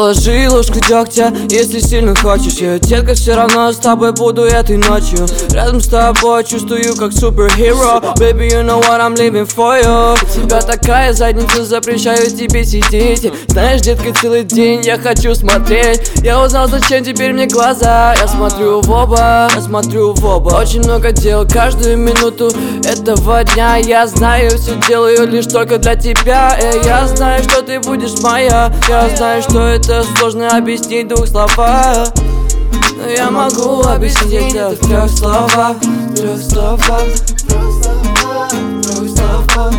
Положи ложку дегтя, если сильно хочешь. Я, детка, все равно с тобой буду этой ночью. Рядом с тобой чувствую как суперхеро. Baby, you know what I'm living for you. У тебя такая задница, запрещаю тебе сидеть. Знаешь, детка, целый день я хочу смотреть. Я узнал, зачем теперь мне глаза. Я смотрю в оба, я смотрю в оба. Очень много дел каждую минуту этого дня. Я знаю, все делаю лишь только для тебя. Я знаю, что ты будешь моя. Я знаю, что это сложно объяснить в двух словах, но я могу объяснить это в трех словах. Трех словах, трех словах.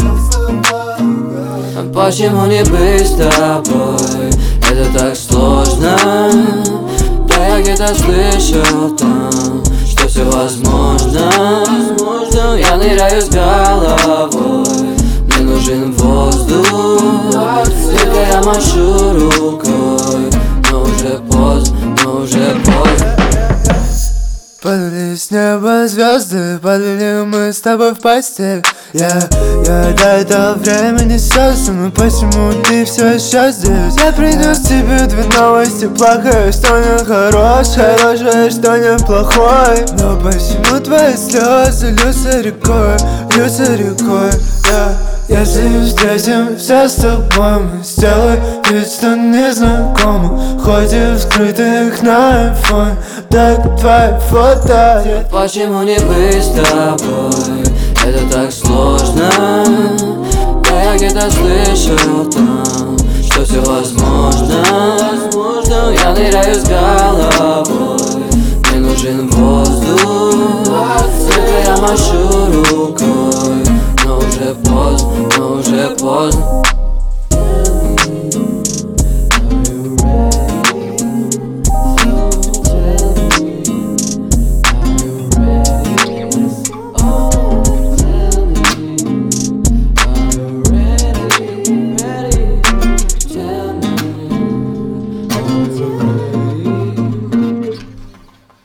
Почему не быть с тобой? Это так сложно. Да я где-то слышал там, что все возможно. Я ныряю с головой, мне нужен воздух. Только я машу рукой, но уже поздно, но уже поздно. Падали с неба звезды, падали мы с тобой в постель. Я до этого времени создан, но почему ты все еще здесь? Я принес тебе две новости, плохое, что не хорошее, хорошее, что не плохое. Но почему твои слезы льются рекой, льются рекой? Если встретимся с тобой, мы сделаем вид, что не знакомы. Ходим в скрытых на айфон, так твои фото. Почему не быть с тобой? Это так сложно. Да я где-то слышал там, что все возможно. Я ныряю с головой,